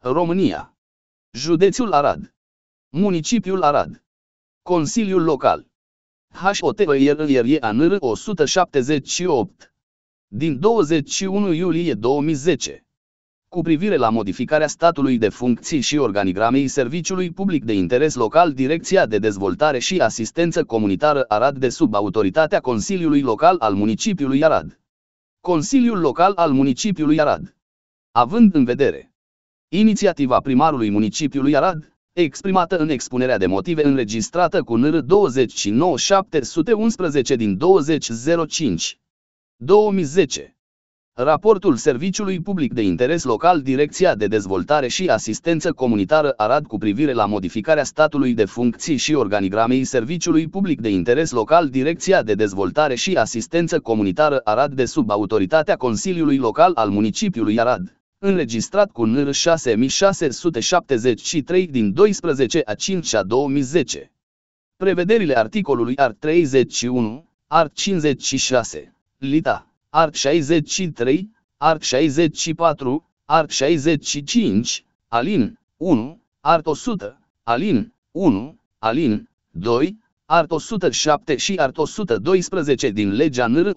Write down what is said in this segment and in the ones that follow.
România. Județul Arad. Municipiul Arad. Consiliul Local. HOTIRIANR 178. Din 21 iulie 2010. Cu privire la modificarea statului de funcții și organigramei Serviciului Public de Interes Local, Direcția de Dezvoltare și Asistență Comunitară Arad de sub autoritatea Consiliului Local al Municipiului Arad. Consiliul Local al Municipiului Arad. Având în vedere inițiativa primarului Municipiului Arad, exprimată în expunerea de motive înregistrată cu NR 29711 din 20.05.2010. Raportul Serviciului Public de Interes Local, Direcția de Dezvoltare și Asistență Comunitară Arad cu privire la modificarea statului de funcții și organigramei Serviciului Public de Interes Local, Direcția de Dezvoltare și Asistență Comunitară Arad de sub autoritatea Consiliului Local al Municipiului Arad, înregistrat cu NR 6673 din 12/5/2010. Prevederile articolului art. 31, art. 56, lita, art. 63, art. 64, art. 65, alin. 1, art. 100, alin. 1, alin. 2, art. 107 și art. 112 din legea NR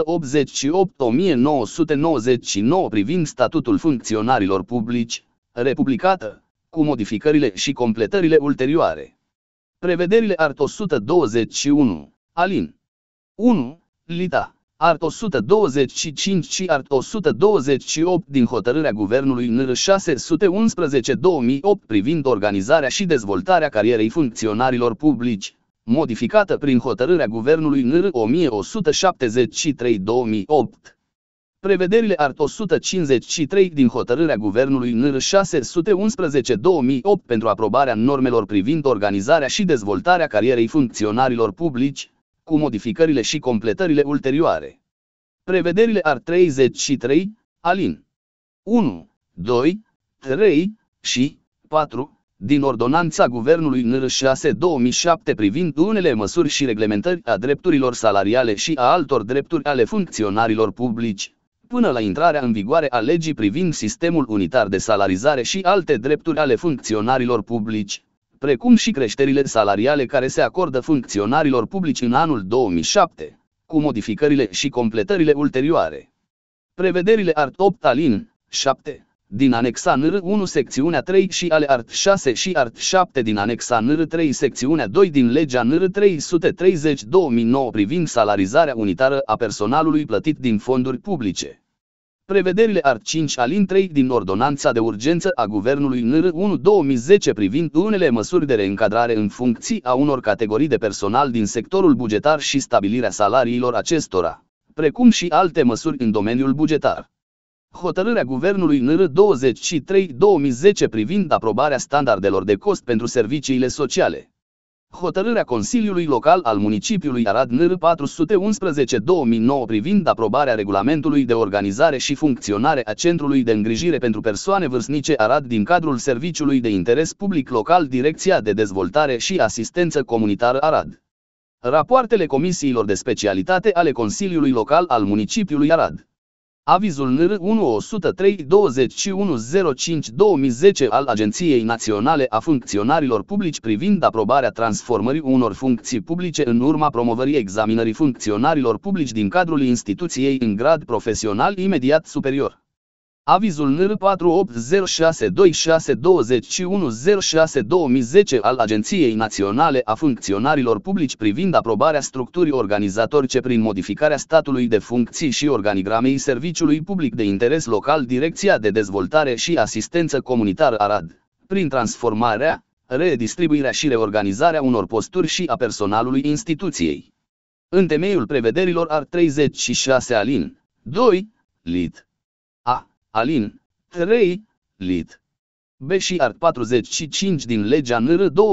188/1999 privind statutul funcționarilor publici, republicată, cu modificările și completările ulterioare. Prevederile art. 121, alin. 1, lita, art. 125 și art. 128 din hotărârea Guvernului NR 611/2008 privind organizarea și dezvoltarea carierei funcționarilor publici, modificată prin hotărârea Guvernului NR 1173/2008. Prevederile art. 153 din hotărârea Guvernului NR 611/2008 pentru aprobarea normelor privind organizarea și dezvoltarea carierei funcționarilor publici, cu modificările și completările ulterioare. Prevederile art. 33, alin. 1, 2, 3 și 4 din Ordonanța Guvernului NR 6/2007 privind unele măsuri și reglementări a drepturilor salariale și a altor drepturi ale funcționarilor publici, până la intrarea în vigoare a legii privind sistemul unitar de salarizare și alte drepturi ale funcționarilor publici, precum și creșterile salariale care se acordă funcționarilor publici în anul 2007, cu modificările și completările ulterioare. Prevederile art. 8 alin. 7 din anexa NR 1 secțiunea 3 și ale art. 6 și art. 7 din anexa NR 3 secțiunea 2 din legea NR 330/2009 privind salarizarea unitară a personalului plătit din fonduri publice. Prevederile art. 5 alin 3 din Ordonanța de Urgență a Guvernului NR 1/2010 privind unele măsuri de reîncadrare în funcții a unor categorii de personal din sectorul bugetar și stabilirea salariilor acestora, precum și alte măsuri în domeniul bugetar. Hotărârea Guvernului NR 23/2010 privind aprobarea standardelor de cost pentru serviciile sociale. Hotărârea Consiliului Local al Municipiului Arad NR 411/2009 privind aprobarea regulamentului de organizare și funcționare a Centrului de Îngrijire pentru Persoane Vârstnice Arad din cadrul Serviciului de Interes Public Local, Direcția de Dezvoltare și Asistență Comunitară Arad. Rapoartele comisiilor de specialitate ale Consiliului Local al Municipiului Arad. Avizul NR 1-103-2105-2010 al Agenției Naționale a Funcționarilor Publici privind aprobarea transformării unor funcții publice în urma promovării examinării funcționarilor publici din cadrul instituției în grad profesional imediat superior. Avizul NR 4806262106-2010 al Agenției Naționale a Funcționarilor Publici privind aprobarea structurii organizatorice prin modificarea statului de funcții și organigramei Serviciului Public de Interes Local, Direcția de Dezvoltare și Asistență Comunitară Arad, prin transformarea, redistribuirea și reorganizarea unor posturi și a personalului instituției. În temeiul prevederilor art. 36 alin. 2, lit. A. Alin. 3, lit. B și art. 45 din legea NR 215/2001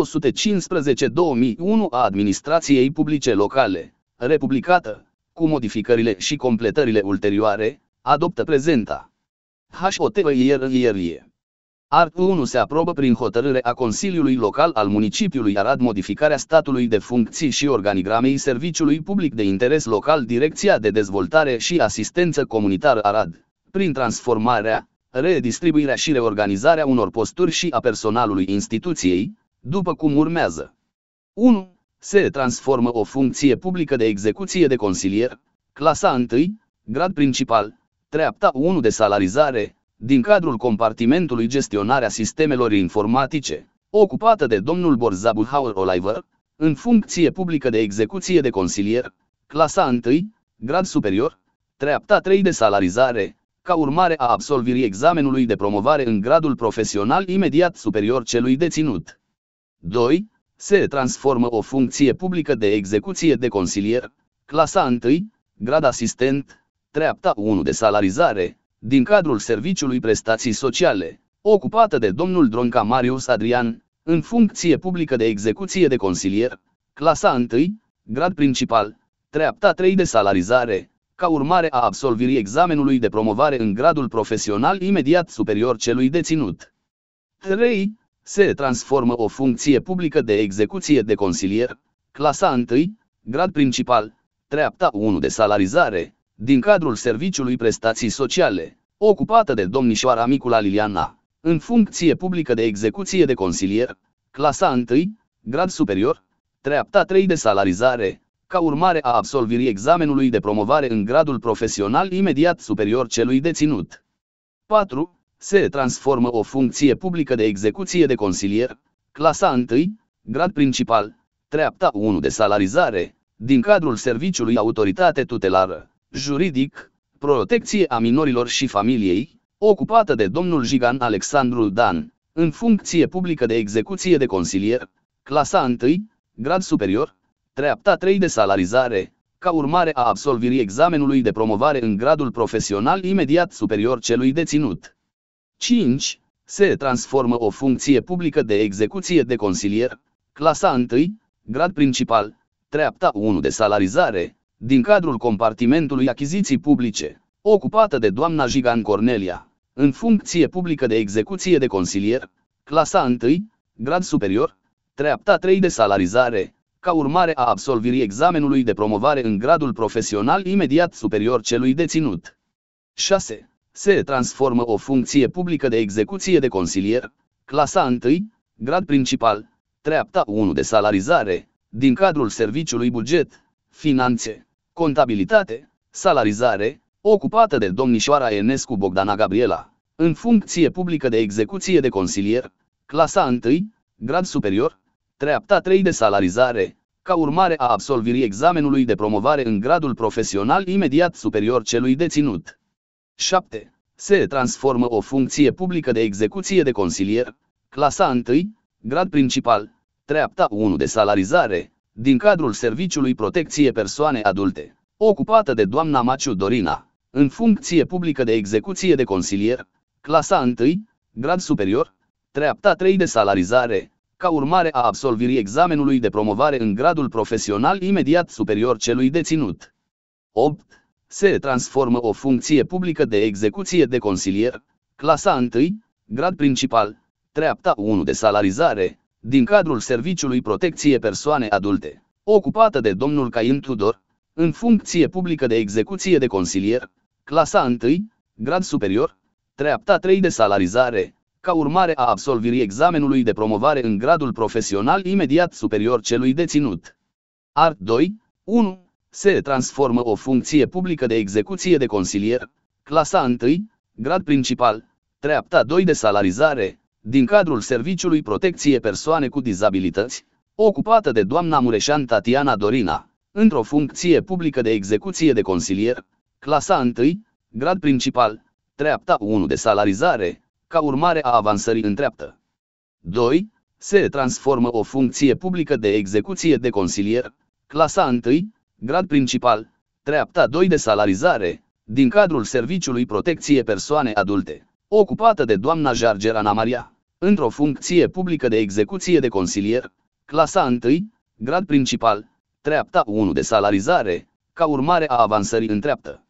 a Administrației Publice Locale, republicată, cu modificările și completările ulterioare, adoptă prezenta. HOTIRIE. Art. 1 se aprobă prin hotărâre a Consiliului Local al Municipiului Arad modificarea statului de funcții și organigramei Serviciului Public de Interes Local, Direcția de Dezvoltare și Asistență Comunitară Arad, prin transformarea, redistribuirea și reorganizarea unor posturi și a personalului instituției, după cum urmează. 1. Se transformă o funcție publică de execuție de consilier, clasa 1, grad principal, treapta 1 de salarizare, din cadrul compartimentului gestionarea sistemelor informatice, ocupată de domnul Borzabuhauer Oliver, în funcție publică de execuție de consilier, clasa 1, grad superior, treapta 3 de salarizare, ca urmare a absolvirii examenului de promovare în gradul profesional imediat superior celui deținut. 2. Se transformă o funcție publică de execuție de consilier, clasa 1, grad asistent, treapta 1 de salarizare, din cadrul Serviciului Prestații Sociale, ocupată de domnul Dronca Marius Adrian, în funcție publică de execuție de consilier, clasa 1, grad principal, treapta 3 de salarizare, ca urmare a absolvirii examenului de promovare în gradul profesional imediat superior celui deținut. 3. Se transformă o funcție publică de execuție de consilier, clasa 1, grad principal, treapta 1 de salarizare, din cadrul Serviciului Prestații Sociale, ocupată de domnișoara Micula Liliana, în funcție publică de execuție de consilier, clasa 1, grad superior, treapta 3 de salarizare, ca urmare a absolvirii examenului de promovare în gradul profesional imediat superior celui deținut. 4. Se transformă o funcție publică de execuție de consilier, clasa 1, grad principal, treapta 1 de salarizare, din cadrul Serviciului Autoritate Tutelară, Juridic, Protecție a Minorilor și Familiei, ocupată de domnul Jigan Alexandru Dan, în funcție publică de execuție de consilier, clasa 1, grad superior, treapta 3 de salarizare, ca urmare a absolvirii examenului de promovare în gradul profesional imediat superior celui deținut. 5. Se transformă o funcție publică de execuție de consilier, clasa 1, grad principal, treapta 1 de salarizare, din cadrul compartimentului achiziții publice, ocupată de doamna Jigan Cornelia, în funcție publică de execuție de consilier, clasa 1, grad superior, treapta 3 de salarizare, ca urmare a absolvirii examenului de promovare în gradul profesional imediat superior celui deținut. 6. Se transformă o funcție publică de execuție de consilier, clasa 1, grad principal, treapta 1 de salarizare, din cadrul Serviciului Buget, Finanțe, Contabilitate, Salarizare, ocupată de domnișoara Enescu Bogdana Gabriela, în funcție publică de execuție de consilier, clasa 1, grad superior, treapta 3 de salarizare, ca urmare a absolvirii examenului de promovare în gradul profesional imediat superior celui deținut. 7. Se transformă o funcție publică de execuție de consilier, clasa 1, grad principal, treapta 1 de salarizare, din cadrul Serviciului Protecție Persoane Adulte, ocupată de doamna Maciu Dorina, în funcție publică de execuție de consilier, clasa 1, grad superior, treapta 3 de salarizare, ca urmare a absolvirii examenului de promovare în gradul profesional imediat superior celui deținut. 8. Se transformă o funcție publică de execuție de consilier, clasa 1, grad principal, treapta 1 de salarizare, din cadrul Serviciului Protecție Persoane Adulte, ocupată de domnul Cain Tudor, în funcție publică de execuție de consilier, clasa 1, grad superior, treapta 3 de salarizare, ca urmare a absolvirii examenului de promovare în gradul profesional imediat superior celui deținut. Art. 2. 1. Se transformă o funcție publică de execuție de consilier, clasa 1, grad principal, treapta 2 de salarizare, din cadrul Serviciului Protecție Persoane cu Dizabilități, ocupată de doamna Mureșan Tatiana Dorina, într-o funcție publică de execuție de consilier, clasa 1, grad principal, treapta 1 de salarizare, ca urmare a avansării în treaptă. 2. Se transformă o funcție publică de execuție de consilier, clasa 1, grad principal, treapta 2 de salarizare, din cadrul Serviciului Protecție Persoane Adulte, ocupată de doamna Jarger Ana Maria, într-o funcție publică de execuție de consilier, clasa 1, grad principal, treapta 1 de salarizare, ca urmare a avansării în treaptă.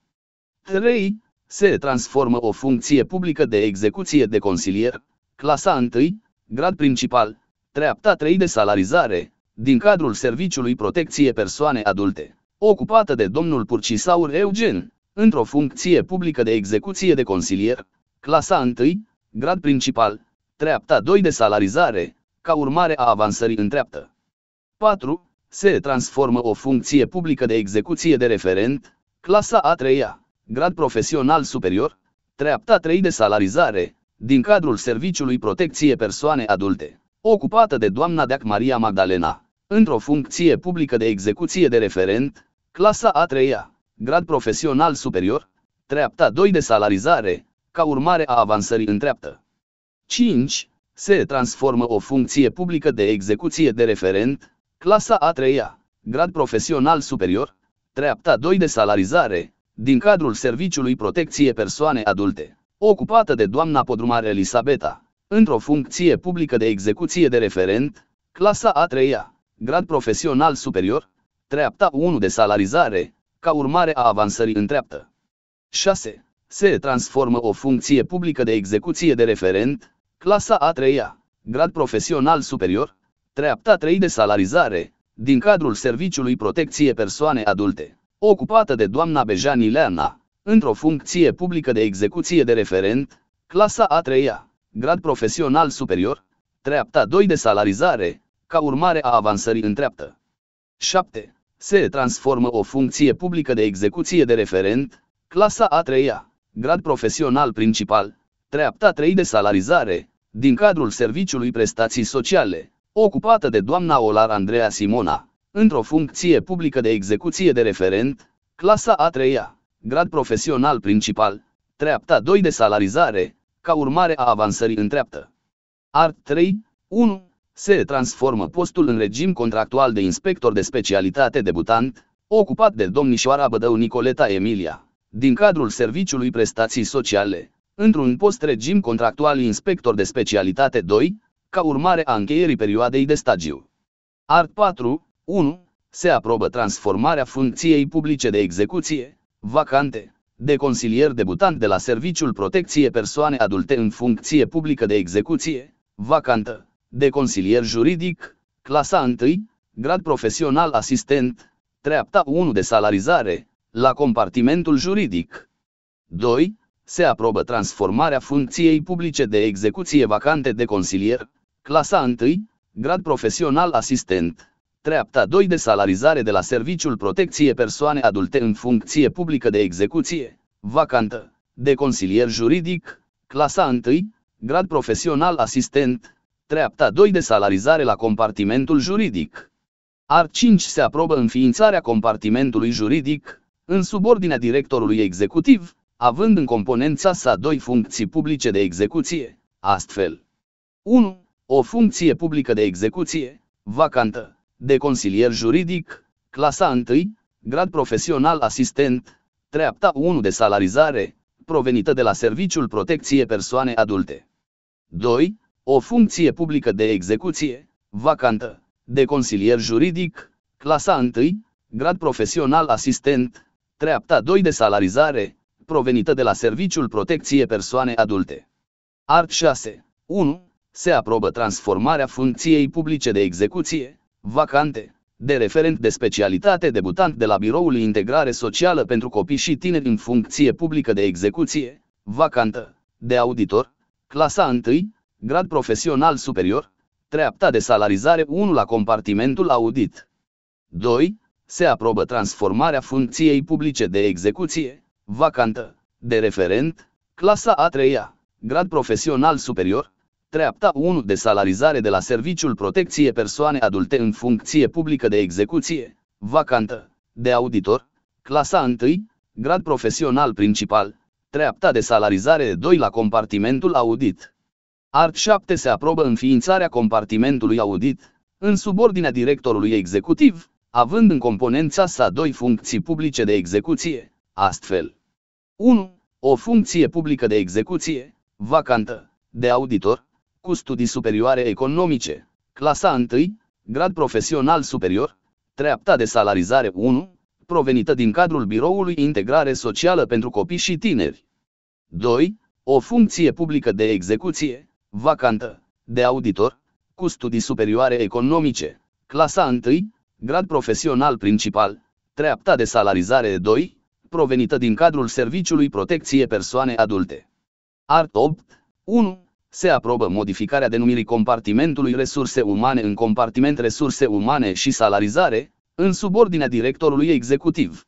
3. Se transformă o funcție publică de execuție de consilier, clasa 1, grad principal, treapta 3 de salarizare, din cadrul Serviciului Protecție Persoane Adulte, ocupată de domnul Purcisaur Eugen, într-o funcție publică de execuție de consilier, clasa 1, grad principal, treapta 2 de salarizare, ca urmare a avansării în treaptă. 4. Se transformă o funcție publică de execuție de referent, clasa a 3-a, grad profesional superior, treapta 3 de salarizare, din cadrul Serviciului Protecție Persoane Adulte, ocupată de doamna Deac Maria Magdalena, într-o funcție publică de execuție de referent, clasa a 3-a, grad profesional superior, treapta 2 de salarizare, ca urmare a avansării în treaptă. 5. Se transformă o funcție publică de execuție de referent, clasa a 3-a, grad profesional superior, treapta 2 de salarizare, din cadrul Serviciului Protecție Persoane Adulte, ocupată de doamna Podrumar Elisabeta, într-o funcție publică de execuție de referent, clasa a 3-a, grad profesional superior, treapta 1 de salarizare, ca urmare a avansării în treaptă. 6. Se transformă o funcție publică de execuție de referent, clasa a 3-a, grad profesional superior, treapta 3 de salarizare, din cadrul Serviciului Protecție Persoane Adulte, ocupată de doamna Bejan Ileana, într-o funcție publică de execuție de referent, clasa a 3-a, grad profesional superior, treapta 2 de salarizare, ca urmare a avansării în treaptă. 7. Se transformă o funcție publică de execuție de referent, clasa a 3-a, grad profesional principal, treapta 3 de salarizare, din cadrul Serviciului Prestații Sociale, ocupată de doamna Olar Andreea Simona, într-o funcție publică de execuție de referent, clasa a 3-a, grad profesional principal, treapta 2 de salarizare, ca urmare a avansării în treaptă. Art. 3. 1. Se transformă postul în regim contractual de inspector de specialitate debutant, ocupat de domnișoara Bădău Nicoleta Emilia, din cadrul Serviciului Prestații Sociale, într-un post regim contractual inspector de specialitate 2, ca urmare a încheierii perioadei de stagiu. Art. 4. 1. Se aprobă transformarea funcției publice de execuție, vacante, de consilier debutant de la Serviciul Protecție Persoane Adulte în funcție publică de execuție, vacantă, de consilier juridic, clasa 1, grad profesional asistent, treapta 1 de salarizare, la compartimentul juridic. 2. Se aprobă transformarea funcției publice de execuție vacante de consilier, clasa 1, grad profesional asistent, treapta 2 de salarizare de la Serviciul Protecție Persoane Adulte în funcție publică de execuție, vacantă, de consilier juridic, clasa 1, grad profesional asistent, treapta 2 de salarizare la compartimentul juridic. Art. 5. Se aprobă înființarea compartimentului juridic, în subordinea directorului executiv, având în componența sa 2 funcții publice de execuție, astfel. 1. O funcție publică de execuție, vacantă, de consilier juridic, clasa 1, grad profesional asistent, treapta 1 de salarizare, provenită de la Serviciul Protecție Persoane Adulte. 2. O funcție publică de execuție, vacantă, de consilier juridic, clasa 1, grad profesional asistent, treapta 2 de salarizare, provenită de la Serviciul Protecție Persoane Adulte. Art. 6. 1. Se aprobă transformarea funcției publice de execuție, vacante, de referent de specialitate debutant de la Biroul Integrare Socială pentru Copii și Tineri în funcție publică de execuție, vacantă, de auditor, clasa 1, grad profesional superior, treapta de salarizare 1 la compartimentul audit. 2. Se aprobă transformarea funcției publice de execuție, vacantă, de referent, clasa a 3-a, grad profesional superior, treapta 1 de salarizare de la Serviciul Protecție Persoane Adulte în funcție publică de execuție, vacantă, de auditor, clasa 1, grad profesional principal, treapta de salarizare 2 la compartimentul audit. Art. 7. Se aprobă înființarea compartimentului audit, în subordinea directorului executiv, având în componența sa 2 funcții publice de execuție, astfel. 1. O funcție publică de execuție, vacantă, de auditor, cu studii superioare economice, clasa 1, grad profesional superior, treapta de salarizare 1, provenită din cadrul Biroului Integrare Socială pentru Copii și Tineri. 2. O funcție publică de execuție, vacantă, de auditor, cu studii superioare economice, clasa 1, grad profesional principal, treapta de salarizare 2, provenită din cadrul Serviciului Protecție Persoane Adulte. Art. 8. 1. Se aprobă modificarea denumirii compartimentului resurse umane în compartiment resurse umane și salarizare, în subordinea directorului executiv.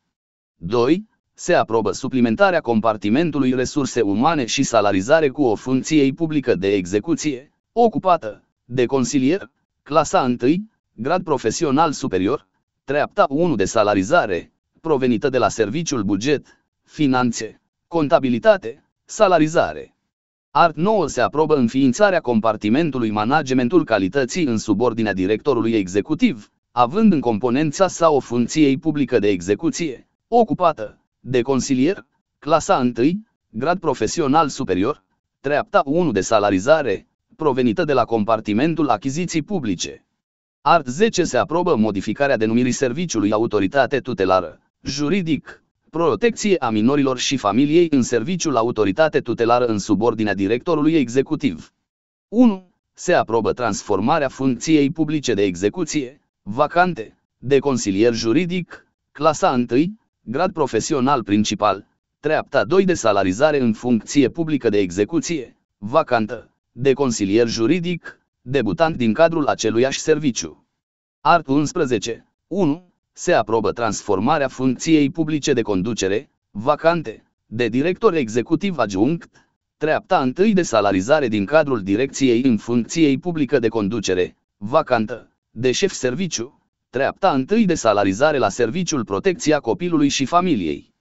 2. Se aprobă suplimentarea compartimentului resurse umane și salarizare cu o funcție publică de execuție, ocupată, de consilier, clasa 1, grad profesional superior, treapta 1 de salarizare, provenită de la serviciul buget, finanțe, contabilitate, salarizare. Art. 9. Se aprobă înființarea compartimentului managementul calității în subordinea directorului executiv, având în componența sa o funcție publică de execuție, ocupată, de consilier, clasa 1, grad profesional superior, treapta 1 de salarizare, provenită de la compartimentul achiziții publice. Art. 10. Se aprobă modificarea denumirii serviciului autoritate tutelară, juridic, protecție a minorilor și familiei în serviciul autoritate tutelară în subordinea directorului executiv. 1. Se aprobă transformarea funcției publice de execuție, vacante, de consilier juridic, clasa 1, grad profesional principal, treapta 2 de salarizare în funcție publică de execuție, vacantă, de consilier juridic, debutant din cadrul aceluiași serviciu. Art. 11. 1. Se aprobă transformarea funcției publice de conducere, vacante, de director executiv adjunct, treapta 1 de salarizare din cadrul direcției în funcției publică de conducere, vacantă, de șef serviciu, treapta 1 de salarizare la serviciul protecția copilului și familiei.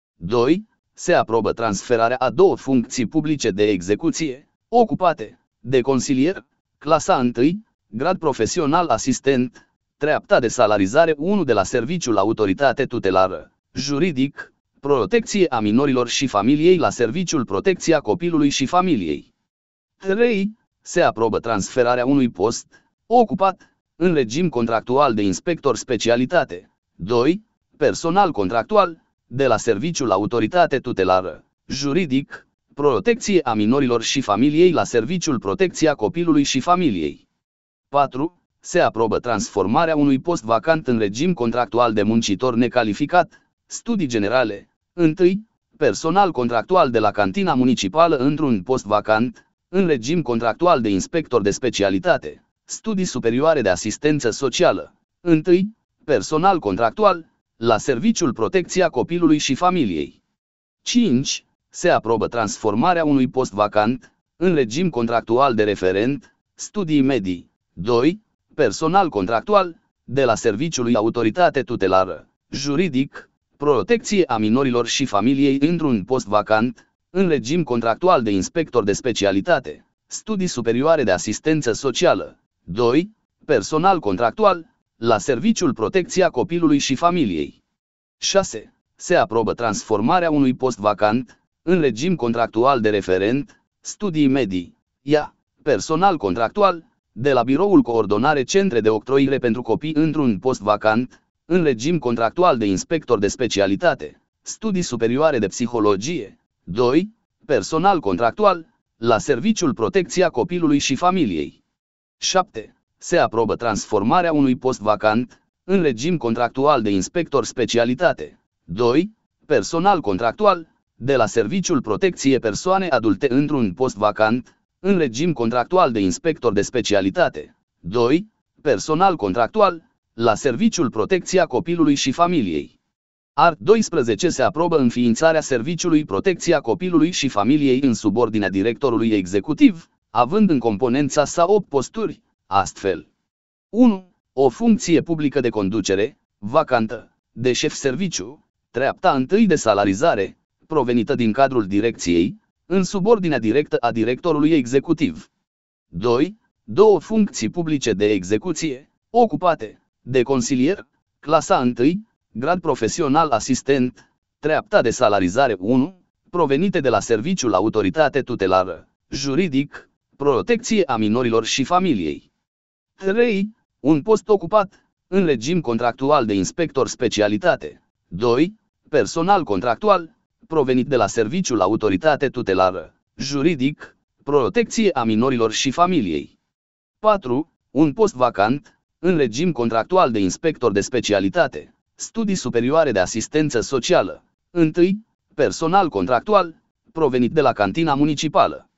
2. Se aprobă transferarea a două funcții publice de execuție, ocupate, de consilier, clasa 1, grad profesional asistent, treapta de salarizare 1 de la serviciul autoritate tutelară, juridic, protecție a minorilor și familiei la serviciul protecția copilului și familiei. 3. Se aprobă transferarea unui post, ocupat, în regim contractual de inspector specialitate. 2. Personal contractual, de la serviciul autoritate tutelară, juridic, protecție a minorilor și familiei la serviciul protecția copilului și familiei. 4. Se aprobă transformarea unui post vacant în regim contractual de muncitor necalificat, studii generale. 1. Personal contractual de la cantina municipală într-un post vacant, în regim contractual de inspector de specialitate, studii superioare de asistență socială. 1. Personal contractual, la serviciul protecția copilului și familiei. 5. Se aprobă transformarea unui post vacant, în regim contractual de referent, studii medii. 2. Personal contractual, de la serviciului autoritate tutelară, juridic, protecție a minorilor și familiei într-un post vacant, în regim contractual de inspector de specialitate, studii superioare de asistență socială. 2. Personal contractual, la serviciul protecția copilului și familiei. 6. Se aprobă transformarea unui post vacant, în regim contractual de referent, studii medii. Ia. Personal contractual, de la Biroul Coordonare Centre de Octroire pentru Copii într-un post vacant, în regim contractual de inspector de specialitate, studii superioare de psihologie. 2. Personal contractual, la serviciul protecția copilului și familiei. 7. Se aprobă transformarea unui post vacant, în regim contractual de inspector specialitate. 2. Personal contractual, de la serviciul protecție persoane adulte într-un post vacant, în regim contractual de inspector de specialitate. 2. Personal contractual, la serviciul protecția copilului și familiei. Art. 12. Se aprobă înființarea serviciului protecția copilului și familiei în subordinea directorului executiv, având în componența sa 8 posturi, astfel. 1. O funcție publică de conducere, vacantă, de șef serviciu, treapta 1 de salarizare, provenită din cadrul direcției, în subordinea directă a directorului executiv. 2. Două funcții publice de execuție, ocupate, de consilier, clasa 1, grad profesional asistent, treapta de salarizare 1, provenite de la serviciul autoritate tutelară, juridic, protecție a minorilor și familiei. 3. Un post ocupat, în regim contractual de inspector specialitate. 2. Personal contractual, provenit de la serviciul autoritate tutelară, juridic, protecție a minorilor și familiei. 4. Un post vacant, în regim contractual de inspector de specialitate, studii superioare de asistență socială. 1. Personal contractual, provenit de la cantina municipală.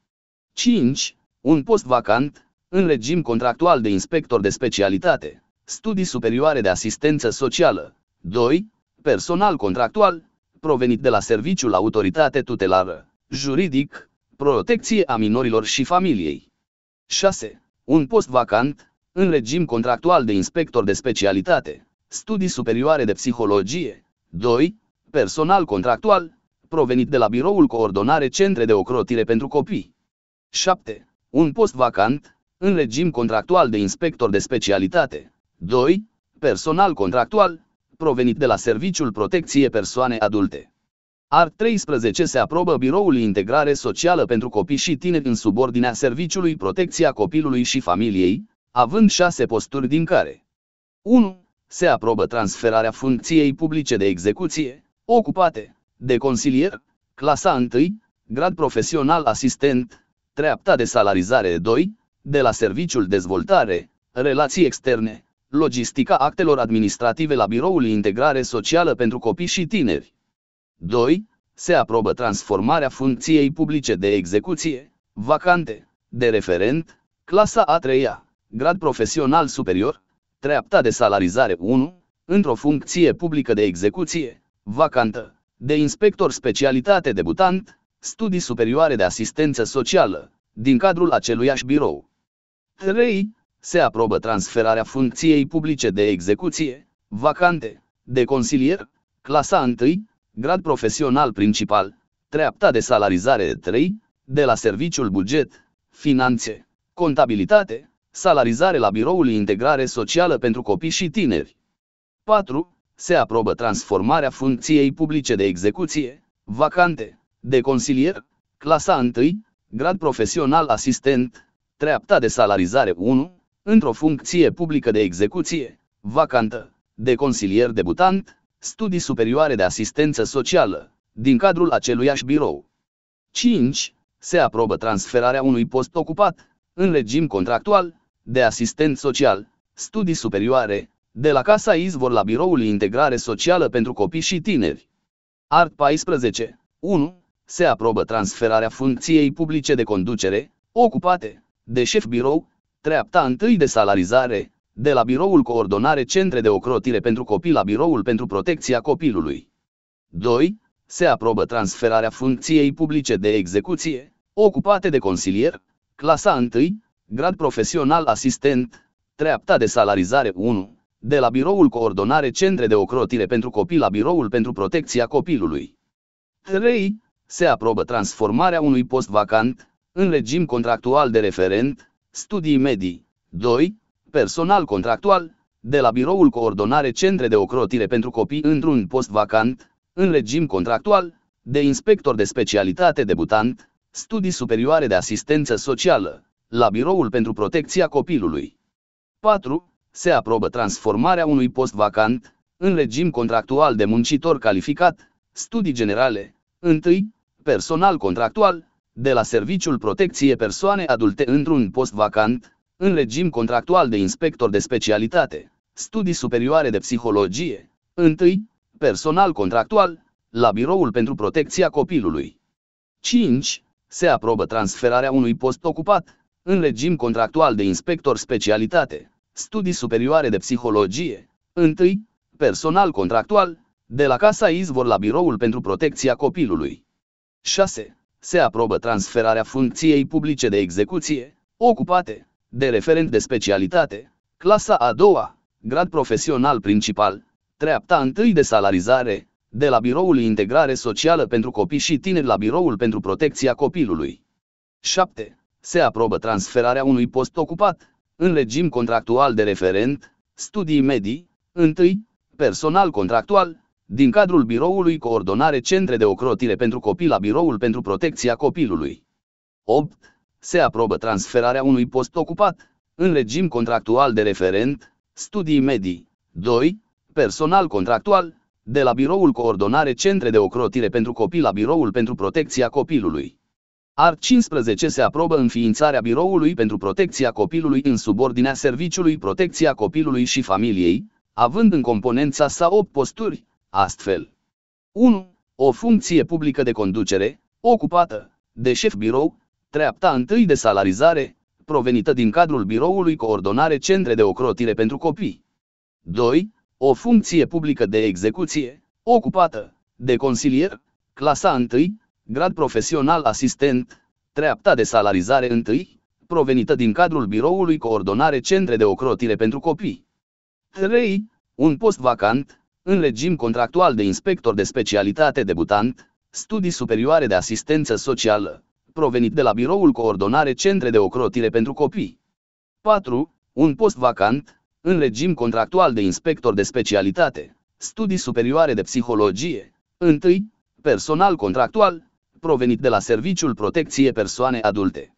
5. Un post vacant, în regim contractual de inspector de specialitate, studii superioare de asistență socială. 2. Personal contractual, provenit de la serviciul autoritate tutelară, juridic, protecție a minorilor și familiei. 6. Un post vacant, în regim contractual de inspector de specialitate, studii superioare de psihologie. 2. Personal contractual, provenit de la Biroul Coordonare Centre de Ocrotire pentru Copii. 7. Un post vacant, în regim contractual de inspector de specialitate. 2. Personal contractual, provenit de la Serviciul Protecție Persoane Adulte. Art. 13. Se aprobă Biroul Integrare Socială pentru Copii și Tineri în subordinea Serviciului Protecția Copilului și Familiei, având 6 posturi din care 1. Se aprobă transferarea funcției publice de execuție, ocupate, de consilier, clasa 1, grad profesional asistent, treapta de salarizare 2, de la Serviciul Dezvoltare, Relații Externe, Logistica actelor administrative la Biroul Integrare Socială pentru Copii și Tineri. 2. Se aprobă transformarea funcției publice de execuție, vacante, de referent, clasa a 3-a, grad profesional superior, treapta de salarizare 1, într-o funcție publică de execuție, vacantă, de inspector specialitate debutant, studii superioare de asistență socială, din cadrul aceluiași birou. 3. Se aprobă transferarea funcției publice de execuție, vacante, de consilier, clasa 1, grad profesional principal, treapta de salarizare 3, de la Serviciul Buget, Finanțe, Contabilitate, salarizare la Biroul Integrare Socială pentru Copii și Tineri. 4. Se aprobă transformarea funcției publice de execuție, vacante, de consilier, clasa 1, grad profesional asistent, treapta de salarizare 1, într-o funcție publică de execuție, vacantă, de consilier debutant, studii superioare de asistență socială, din cadrul aceluiași birou. 5. Se aprobă transferarea unui post ocupat, în regim contractual, de asistent social, studii superioare, de la Casa Izvor la Biroul Integrare Socială pentru Copii și Tineri. Art. 14. 1. Se aprobă transferarea funcției publice de conducere, ocupate, de șef birou, treapta 1 de salarizare, de la Biroul Coordonare Centre de Ocrotire pentru Copii la Biroul pentru Protecția Copilului. 2. Se aprobă transferarea funcției publice de execuție, ocupate de consilier, clasa 1, grad profesional asistent, treapta de salarizare 1, de la Biroul Coordonare Centre de Ocrotire pentru Copii la Biroul pentru Protecția Copilului. 3. Se aprobă transformarea unui post vacant, în regim contractual de referent, studii medii. 2. Personal contractual, de la Biroul Coordonare Centre de Ocrotire pentru Copii într-un post vacant, în regim contractual, de inspector de specialitate debutant, studii superioare de asistență socială, la Biroul pentru Protecția Copilului. 4. Se aprobă transformarea unui post vacant, în regim contractual de muncitor calificat, studii generale. 1. Personal contractual, de la Serviciul Protecție Persoane Adulte într-un post vacant, în regim contractual de inspector de specialitate, studii superioare de psihologie. 1. Personal contractual, la Biroul pentru Protecția Copilului. 5. Se aprobă transferarea unui post ocupat, în regim contractual de inspector specialitate, studii superioare de psihologie. 1. Personal contractual, de la Casa Izvor la Biroul pentru Protecția Copilului. 6. Se aprobă transferarea funcției publice de execuție, ocupate, de referent de specialitate, clasa a 2-a, grad profesional principal, treapta 1 de salarizare, de la Biroul Integrare Socială pentru Copii și Tineri la Biroul pentru Protecția Copilului. 7. Se aprobă transferarea unui post ocupat, în regim contractual de referent, studii medii. 1. Personal contractual, din cadrul Biroului Coordonare Centre de Ocrotire pentru Copii la Biroul pentru Protecția Copilului. 8. Se aprobă transferarea unui post ocupat, în regim contractual de referent, studii medii. 2. Personal contractual, de la Biroul Coordonare Centre de Ocrotire pentru Copii la Biroul pentru Protecția Copilului. Art. 15. Se aprobă înființarea Biroului pentru Protecția Copilului în subordinea Serviciului Protecția Copilului și Familiei, având în componența sa 8 posturi, astfel. 1. O funcție publică de conducere, ocupată de șef birou, treapta 1 de salarizare, provenită din cadrul biroului coordonare centre de ocrotire pentru copii. 2. O funcție publică de execuție, ocupată de consilier, clasa 1, grad profesional asistent, treapta de salarizare 1, provenită din cadrul biroului coordonare centre de ocrotire pentru copii. 3. Un post vacant, în regim contractual de inspector de specialitate debutant, studii superioare de asistență socială, provenit de la biroul coordonare centre de ocrotire pentru copii. 4. Un post vacant, în regim contractual de inspector de specialitate, studii superioare de psihologie, 1. Personal contractual, provenit de la Serviciul Protecție Persoane Adulte.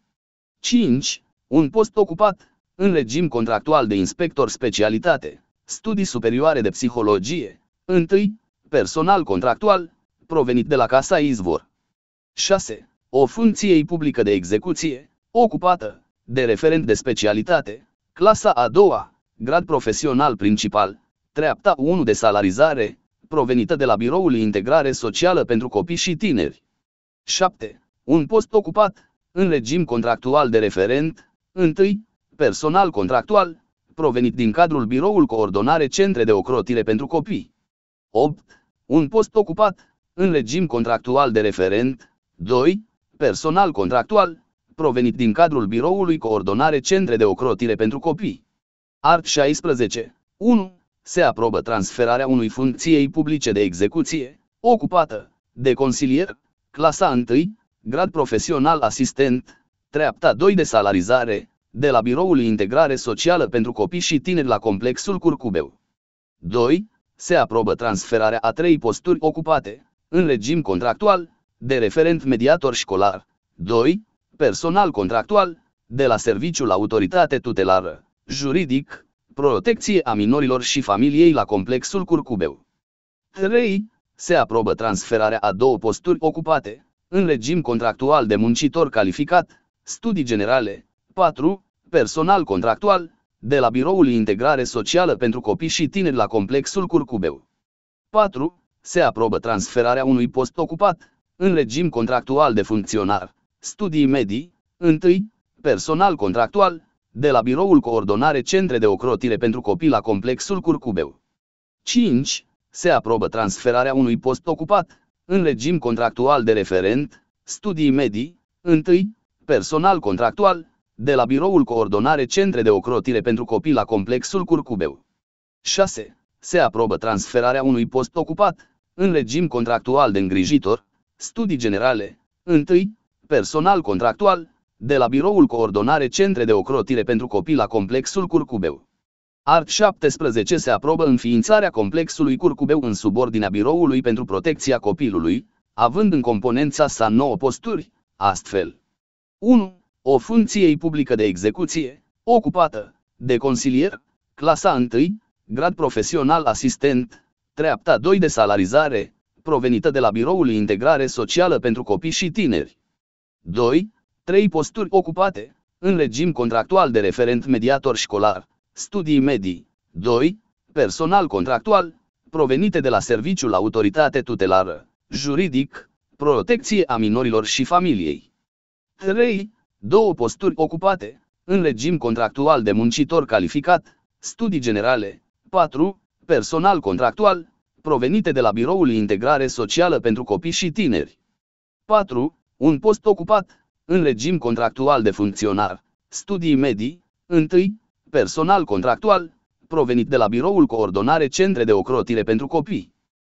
5. Un post ocupat, în regim contractual de inspector specialitate, studii superioare de psihologie, 1. Personal contractual, provenit de la Casa Izvor. 6. O funcție publică de execuție, ocupată de referent de specialitate, clasa a doua, grad profesional principal, treapta 1 de salarizare, provenită de la Biroul Integrare Socială pentru Copii și Tineri. 7. Un post ocupat, în regim contractual de referent, 1. Personal contractual, provenit din cadrul Biroul Coordonare Centre de Ocrotire pentru Copii. 8. Un post ocupat, în regim contractual de referent, 2. Personal contractual, provenit din cadrul Biroului Coordonare Centre de Ocrotire pentru Copii. Art. 16. 1. Se aprobă transferarea unui funcției publice de execuție, ocupată de consilier, clasa 1, grad profesional asistent, treapta 2 de salarizare, de la Biroul Integrare Socială pentru Copii și Tineri la Complexul Curcubeu. 2. Se aprobă transferarea a 3 posturi ocupate, în regim contractual, de referent mediator școlar, 2. Personal contractual, de la Serviciul Autoritate Tutelară, Juridic, Protecție a minorilor și familiei la Complexul Curcubeu. 3. Se aprobă transferarea a 2 posturi ocupate, în regim contractual de muncitor calificat, studii generale, 4. Personal contractual, de la Biroul Integrare Socială pentru Copii și Tineri la Complexul Curcubeu. 4. Se aprobă transferarea unui post ocupat, în regim contractual de funcționar, studii medii, 1. Personal contractual, de la Biroul Coordonare Centre de Ocrotire pentru Copii la Complexul Curcubeu. 5. Se aprobă transferarea unui post ocupat, în regim contractual de referent, studii medii, 1. Personal contractual, de la Biroul Coordonare Centre de Ocrotire pentru Copii la Complexul Curcubeu. 6. Se aprobă transferarea unui post ocupat, în regim contractual de îngrijitor, studii generale, 1. Personal contractual, de la Biroul Coordonare Centre de Ocrotire pentru Copii la Complexul Curcubeu. Art. 17. Se aprobă înființarea Complexului Curcubeu în subordinea Biroului pentru Protecția Copilului, având în componența sa 9 posturi, astfel. 1. O funcție publică de execuție, ocupată de consilier, clasa 1, grad profesional asistent, treapta 2 de salarizare, provenită de la Biroul Integrare Socială pentru Copii și Tineri. 2. 3 posturi ocupate, în regim contractual de referent mediator școlar, studii medii, 2. Personal contractual, provenite de la Serviciul Autoritate Tutelară, Juridic, Protecție a minorilor și familiei. 3. 2 posturi ocupate, în regim contractual de muncitor calificat, studii generale, 4. Personal contractual, provenite de la Biroul Integrare Socială pentru Copii și Tineri. 4. Un post ocupat, în regim contractual de funcționar, studii medii, 1. Personal contractual, provenit de la Biroul Coordonare Centre de Ocrotire pentru Copii.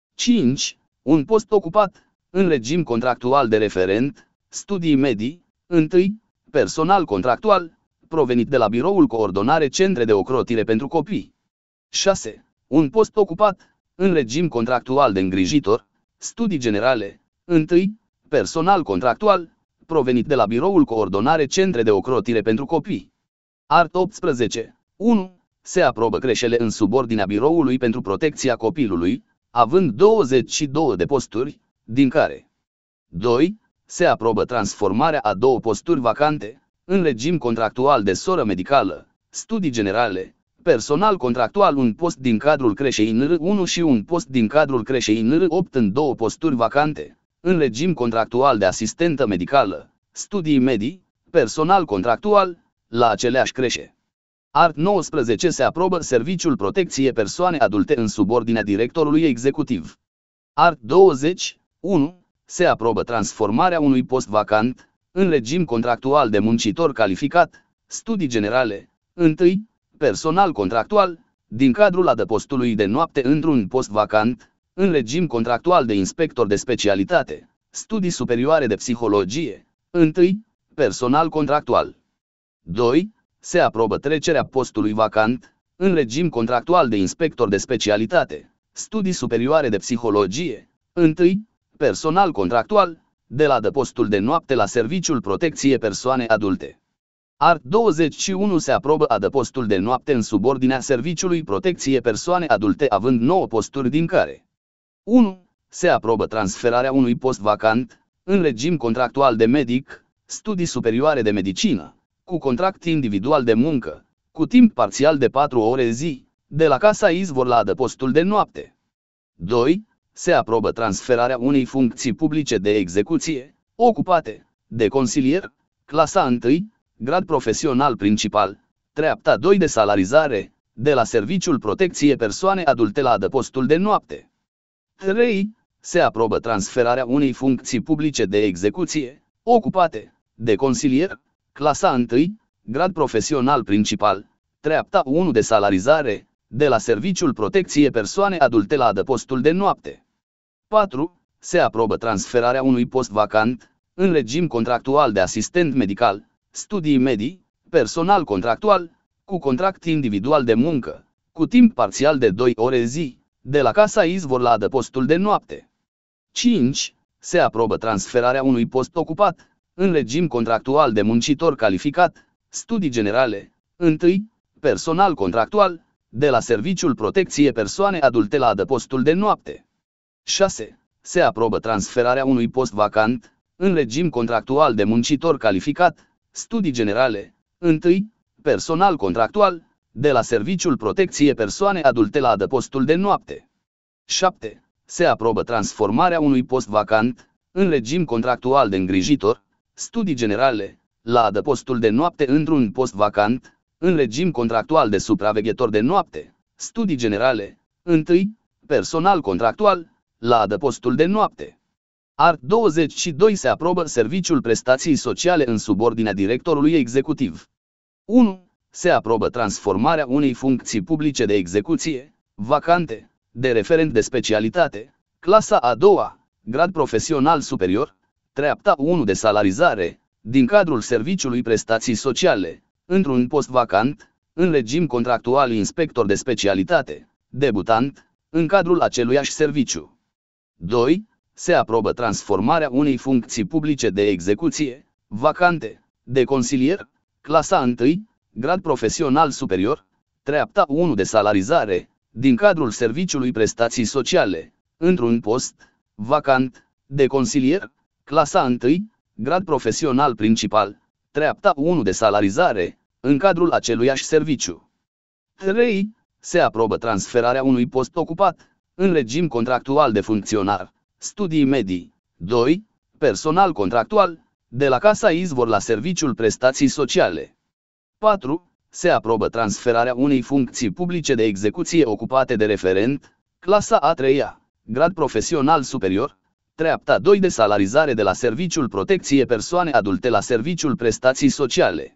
5. Un post ocupat, în regim contractual de referent, studii medii, 1. Personal contractual, provenit de la Biroul Coordonare Centre de Ocrotire pentru Copii. 6. Un post ocupat, în regim contractual de îngrijitor, studii generale, 1. Personal contractual, provenit de la Biroul Coordonare Centre de Ocrotire pentru Copii. Art. 18. 1. Se aprobă creșele în subordinea Biroului pentru Protecția Copilului, având 22 de posturi, din care 2. Se aprobă transformarea a 2 posturi vacante, în regim contractual de soră medicală, studii generale, personal contractual un post din cadrul creșei NR1 și un post din cadrul creșei NR8 în 2 posturi vacante, în regim contractual de asistentă medicală, studii medii, personal contractual, la aceleași creșe. Art. 19. Se aprobă serviciul protecție persoane adulte în subordinea directorului executiv. Art. 20. 1. Se aprobă transformarea unui post vacant, în regim contractual de muncitor calificat, studii generale, 1. Personal contractual, din cadrul adăpostului de noapte într-un post vacant, în regim contractual de inspector de specialitate, studii superioare de psihologie, 1. Personal contractual. 2. Se aprobă trecerea postului vacant, în regim contractual de inspector de specialitate, studii superioare de psihologie, 1. Personal contractual, de la adăpostul de noapte la serviciul protecție persoane adulte. Art. 21. Se aprobă adăpostul de noapte în subordinea serviciului protecție persoane adulte având 9 posturi din care 1. Se aprobă transferarea unui post vacant, în regim contractual de medic, studii superioare de medicină, cu contract individual de muncă, cu timp parțial de 4 ore zi, de la Casa Izvor la adăpostul de noapte. 2. Se aprobă transferarea unei funcții publice de execuție, ocupate, de consilier, clasa 1, grad profesional principal, treapta 2 de salarizare, de la serviciul protecție persoane adulte la adăpostul de noapte. 3. Se aprobă transferarea unei funcții publice de execuție, ocupate, de consilier, clasa 1, grad profesional principal, treapta 1 de salarizare, de la serviciul protecție persoane adulte la adăpostul de noapte. 4. Se aprobă transferarea unui post vacant, în regim contractual de asistent medical, studii medii, personal contractual, cu contract individual de muncă, cu timp parțial de 2 ore zi, de la Casa Izvor la adăpostul de noapte. 5. Se aprobă transferarea unui post ocupat, în regim contractual de muncitor calificat, studii generale, 1. Personal contractual, de la serviciul protecție persoane adulte la adăpostul de noapte. 6. Se aprobă transferarea unui post vacant, în regim contractual de muncitor calificat, studii generale, 1. Personal contractual, de la serviciul protecție persoane adulte la adăpostul de noapte. 7. Se aprobă transformarea unui post vacant, în regim contractual de îngrijitor, studii generale, la adăpostul de noapte într-un post vacant, în regim contractual de supraveghetor de noapte, studii generale, 1. Personal contractual, la adăpostul de noapte. Art. 22. Se aprobă serviciul prestații sociale în subordinea directorului executiv. 1. Se aprobă transformarea unei funcții publice de execuție, vacante, de referent de specialitate, clasa a doua, grad profesional superior, treapta 1 de salarizare, din cadrul serviciului prestații sociale, într-un post vacant, în regim contractual inspector de specialitate, debutant, în cadrul aceluiași serviciu. 2. Se aprobă transformarea unei funcții publice de execuție, vacante, de consilier, clasa 1, grad profesional superior, treapta 1 de salarizare, din cadrul serviciului prestații sociale, într-un post, vacant, de consilier, clasa 1, grad profesional principal, treapta 1 de salarizare, în cadrul aceluiași serviciu. 3. Se aprobă transferarea unui post ocupat, în regim contractual de funcționar, studii medii, 2. Personal contractual, de la Casa Izvor la serviciul prestații sociale. 4. Se aprobă transferarea unei funcții publice de execuție ocupate de referent, clasa a 3-a, grad profesional superior, treapta 2 de salarizare de la serviciul protecție persoane adulte la serviciul prestații sociale.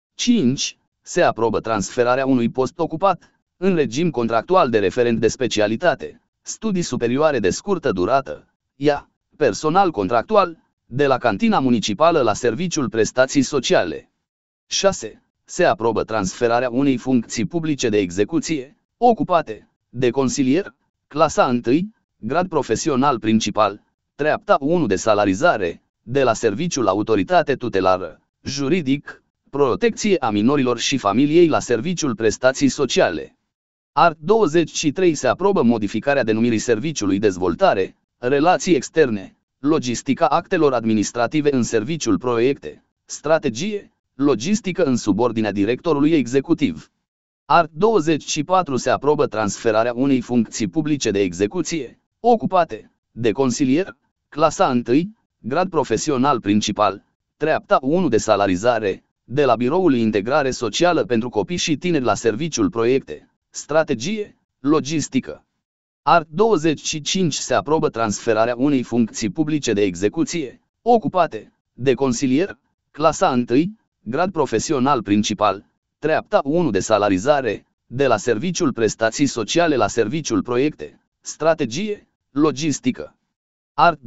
5. Se aprobă transferarea unui post ocupat, în regim contractual de referent de specialitate, studii superioare de scurtă durată, personal contractual, de la cantina municipală la serviciul prestații sociale. 6. Se aprobă transferarea unei funcții publice de execuție, ocupate, de consilier, clasa 1, grad profesional principal, treapta 1 de salarizare, de la serviciul autoritate tutelară, juridic, protecție a minorilor și familiei la serviciul prestații sociale. Art. 23. Se aprobă modificarea denumirii serviciului dezvoltare, relații externe, logistica actelor administrative în serviciul proiecte, strategie, logistică în subordinea directorului executiv. Art. 24. Se aprobă transferarea unei funcții publice de execuție, ocupate, de consilier, clasa 1, grad profesional principal, treapta 1 de salarizare, de la Biroul Integrare Socială pentru Copii și Tineri la Serviciul Proiecte, Strategie, Logistică. Art. 25 se aprobă transferarea unei funcții publice de execuție, ocupate, de consilier, clasa 1, grad profesional principal, treapta 1 de salarizare, de la Serviciul Prestații Sociale la Serviciul Proiecte, Strategie, Logistică. Art.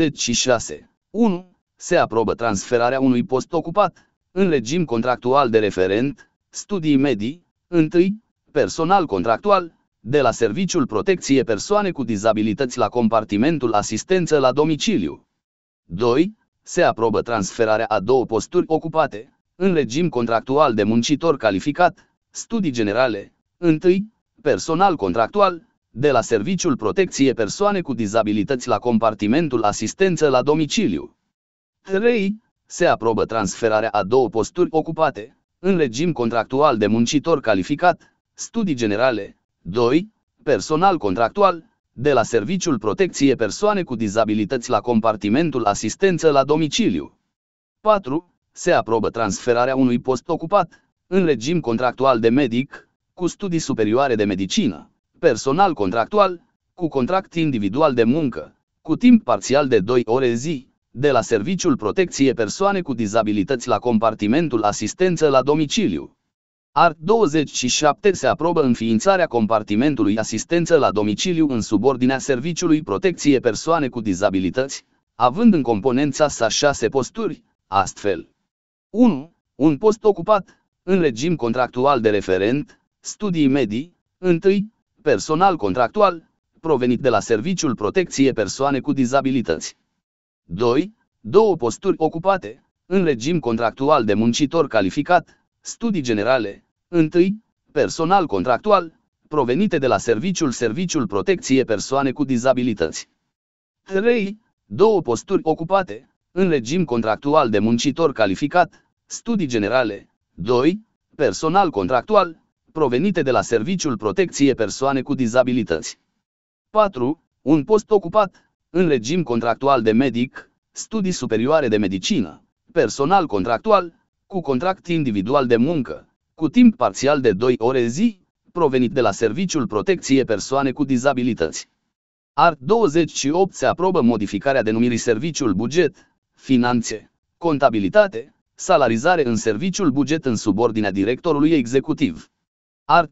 26. 1. Se aprobă transferarea unui post ocupat, în regim contractual de referent, studii medii, 1. Personal contractual, de la Serviciul Protecție Persoane cu Dizabilități la compartimentul Asistență la domiciliu. 2. Se aprobă transferarea a 2 posturi ocupate, în regim contractual de muncitor calificat, studii generale, 1. Personal contractual, de la Serviciul Protecție Persoane cu Dizabilități la compartimentul Asistență la domiciliu. 3. Se aprobă transferarea a 2 posturi ocupate, în regim contractual de muncitor calificat, studii generale, 2. Personal contractual, de la Serviciul Protecție Persoane cu Dizabilități la compartimentul Asistență la domiciliu. 4. Se aprobă transferarea unui post ocupat, în regim contractual de medic, cu studii superioare de medicină, personal contractual, cu contract individual de muncă, cu timp parțial de 2 ore zi, de la Serviciul Protecție Persoane cu Dizabilități la compartimentul Asistență la domiciliu. Art. 27 se aprobă înființarea compartimentului Asistență la domiciliu în subordinea Serviciului Protecție Persoane cu Dizabilități, având în componența sa 6 posturi, astfel. 1. Un post ocupat, în regim contractual de referent, studii medii, 1. Personal contractual, provenit de la Serviciul Protecție Persoane cu Dizabilități. 2. 2 posturi ocupate, în regim contractual de muncitor calificat, studii generale, 1. Personal contractual, provenite de la Serviciul Protecție Persoane cu Dizabilități. 3. 2 posturi ocupate, în regim contractual de muncitor calificat, studii generale, 2. Personal contractual, provenite de la Serviciul Protecție Persoane cu Dizabilități. 4. Un post ocupat, în regim contractual de medic, studii superioare de medicină, personal contractual, cu contract individual de muncă, cu timp parțial de 2 ore zi, provenit de la Serviciul Protecție Persoane cu Dizabilități. Art. 28 se aprobă modificarea denumirii Serviciul Buget, Finanțe, Contabilitate, Salarizare în Serviciul Buget în subordinea directorului executiv. Art.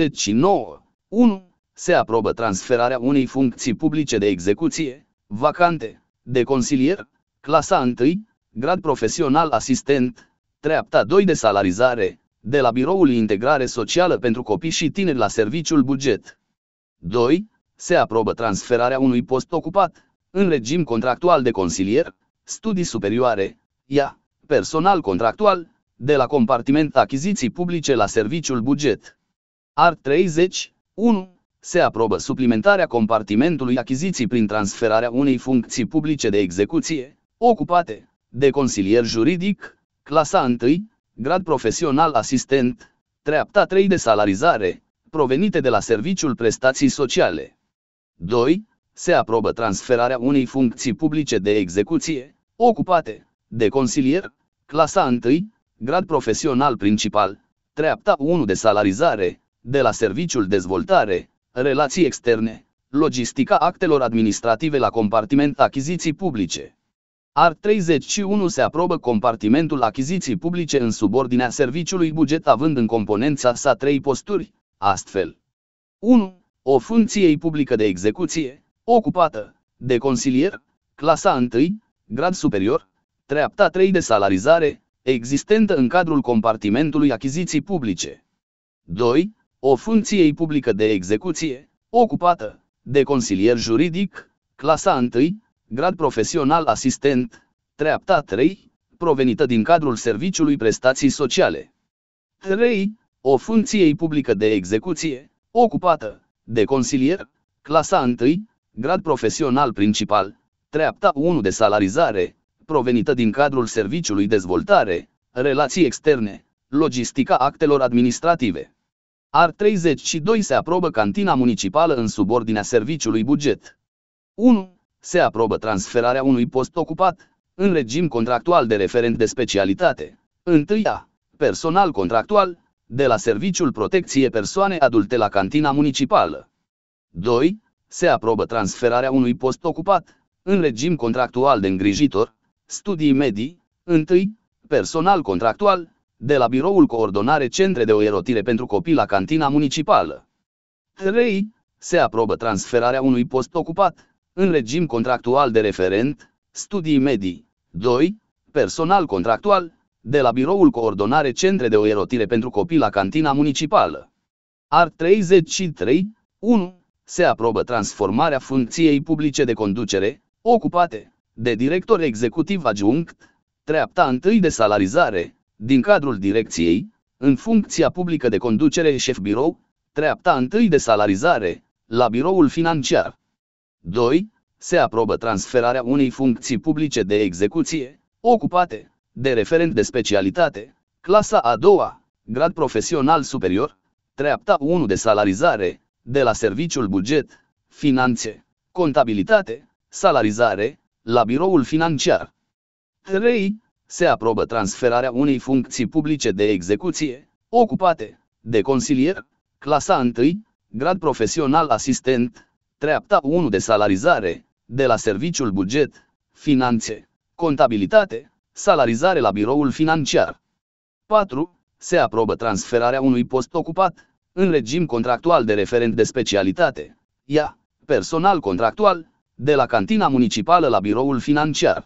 29. 1. Se aprobă transferarea unei funcții publice de execuție, vacante, de consilier, clasa 1, grad profesional asistent, treapta 2 de salarizare, de la Biroul Integrare Socială pentru Copii și Tineri la Serviciul Buget. 2. Se aprobă transferarea unui post ocupat, în regim contractual de consilier, studii superioare, personal contractual, de la compartiment achiziții publice la Serviciul Buget. Art. 30. 1. Se aprobă suplimentarea compartimentului achiziții prin transferarea unei funcții publice de execuție, ocupate, de consilier juridic, clasa 1, grad profesional asistent, treapta 3 de salarizare, provenite de la Serviciul Prestații Sociale. 2. Se aprobă transferarea unei funcții publice de execuție, ocupate, de consilier, clasa 1, grad profesional principal, treapta 1 de salarizare, de la Serviciul Dezvoltare, Relații Externe, Logistica actelor administrative la compartiment achiziții publice. Art. 31 se aprobă compartimentul achiziții publice în subordinea Serviciului Buget având în componența sa 3 posturi, astfel. 1. O funcție publică de execuție, ocupată, de consilier, clasa 1, grad superior, treapta 3 de salarizare, existentă în cadrul compartimentului achiziții publice. 2. O funcție publică de execuție, ocupată, de consilier juridic, clasa 1, grad profesional asistent, treapta 3, provenită din cadrul Serviciului Prestații Sociale. 3. O funcție publică de execuție, ocupată, de consilier, clasa 1, grad profesional principal, treapta 1 de salarizare, provenită din cadrul Serviciului Dezvoltare, Relații Externe, Logistica actelor administrative. Art. 32 se aprobă cantina municipală în subordinea Serviciului Buget. 1. Se aprobă transferarea unui post ocupat, în regim contractual de referent de specialitate. 1. Personal contractual, de la Serviciul Protecție Persoane Adulte la Cantina Municipală. 2. Se aprobă transferarea unui post ocupat, în regim contractual de îngrijitor, studii medii. 1. Personal contractual, de la Biroul Coordonare Centre de Oierotire pentru Copii la Cantina Municipală. 3. Se aprobă transferarea unui post ocupat, în regim contractual de referent, studii medii. 2. Personal contractual, de la Biroul Coordonare Centre de Oierotire pentru Copii la Cantina Municipală. Art. 33. 1. Se aprobă transformarea funcției publice de conducere, ocupate, de director executiv adjunct, treapta 1 de salarizare, din cadrul direcției, în funcția publică de conducere șef birou, treapta 1 de salarizare, la biroul financiar. 2. Se aprobă transferarea unei funcții publice de execuție, ocupate, de referent de specialitate, clasa a doua, grad profesional superior, treapta 1 de salarizare, de la Serviciul Buget, Finanțe, Contabilitate, Salarizare, la biroul financiar. 3. Se aprobă transferarea unei funcții publice de execuție, ocupate, de consilier, clasa 1, grad profesional asistent, treapta 1 de salarizare, de la Serviciul Buget, Finanțe, Contabilitate, Salarizare la biroul financiar. 4. Se aprobă transferarea unui post ocupat, în regim contractual de referent de specialitate, personal contractual, de la Cantina Municipală la biroul financiar.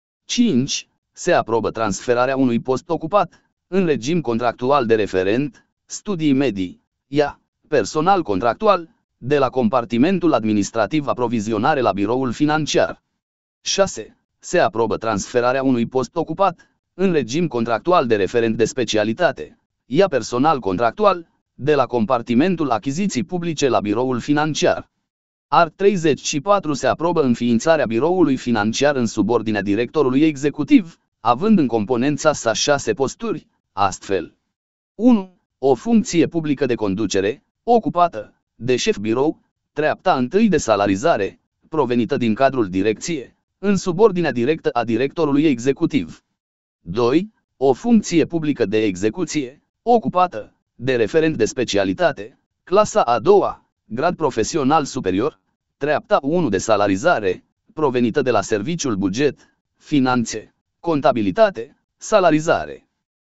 5. Se aprobă transferarea unui post ocupat, în regim contractual de referent, studii medii, personal contractual, de la compartimentul administrativ aprovizionare la biroul financiar. 6. Se aprobă transferarea unui post ocupat, în regim contractual de referent de specialitate, personal contractual, de la compartimentul achiziții publice la biroul financiar. Art. 34. Se aprobă înființarea biroului financiar în subordinea directorului executiv, având în componența sa 6 posturi, astfel. 1. O funcție publică de conducere, ocupată, de șef birou, treapta 1 de salarizare, provenită din cadrul direcție, în subordinea directă a directorului executiv. 2. O funcție publică de execuție, ocupată, de referent de specialitate, clasa a doua, grad profesional superior, treapta 1 de salarizare, provenită de la Serviciul Buget, Finanțe, Contabilitate, Salarizare.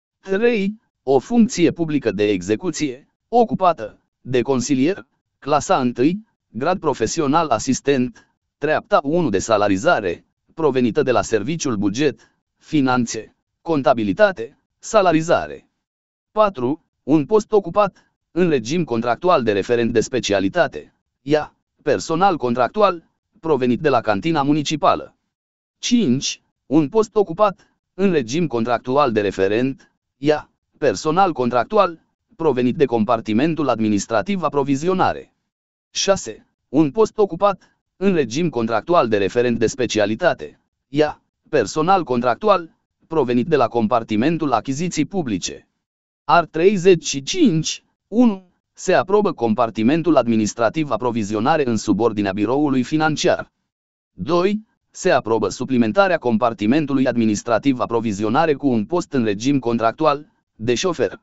3. O funcție publică de execuție, ocupată, de consilier, clasa 1, grad profesional asistent, treapta 1 de salarizare, provenită de la Serviciul Buget, Finanțe, Contabilitate, Salarizare. 4. Un post ocupat, în regim contractual de referent de specialitate, personal contractual, provenit de la Cantina Municipală. 5. Un post ocupat, în regim contractual de referent, personal contractual, provenit de compartimentul administrativ aprovizionare. 6. Un post ocupat, în regim contractual de referent de specialitate, personal contractual, provenit de la compartimentul achiziții publice. Art. 35. 1. Se aprobă compartimentul administrativ aprovizionare în subordinea biroului financiar. 2. Se aprobă suplimentarea compartimentului administrativ aprovizionare cu un post în regim contractual, de șofer.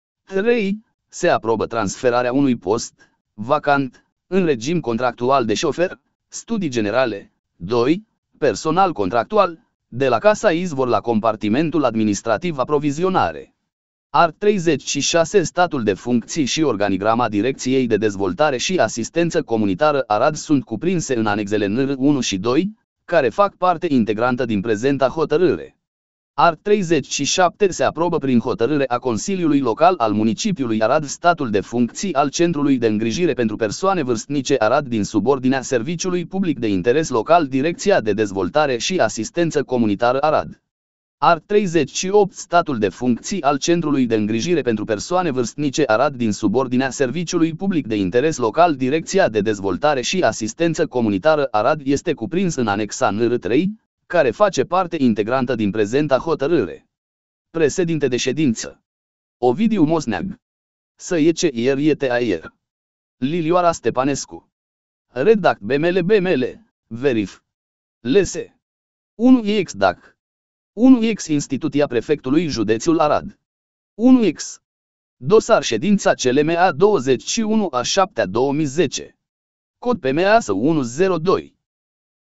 3. Se aprobă transferarea unui post, vacant, în regim contractual de șofer, studii generale. 2. Personal contractual, de la Casa Izvor la compartimentul administrativ aprovizionare. Art. 36. Statul de funcții și organigrama Direcției de Dezvoltare și Asistență Comunitară Arad sunt cuprinse în anexele NR 1 și 2, care fac parte integrantă din prezenta hotărâre. Art. 37. Se aprobă prin hotărâre a Consiliului Local al Municipiului Arad statul de funcții al Centrului de Îngrijire pentru Persoane Vârstnice Arad din subordinea Serviciului Public de Interes Local Direcția de Dezvoltare și Asistență Comunitară Arad. Art. 38. Statul de funcții al Centrului de Îngrijire pentru Persoane Vârstnice Arad din subordinea Serviciului Public de Interes Local Direcția de Dezvoltare și Asistență Comunitară Arad este cuprins în anexa NR 3, care face parte integrantă din prezenta hotărâre. Președinte de ședință: Ovidiu Mosneag. Să iece ier iete aier. Lilioara Stepanescu. Redact BML, Verif. LS 1X DAC 1X Instituția Prefectului Județul Arad 1X Dosar ședința CLMA 21/7/2010 Cod PMA 102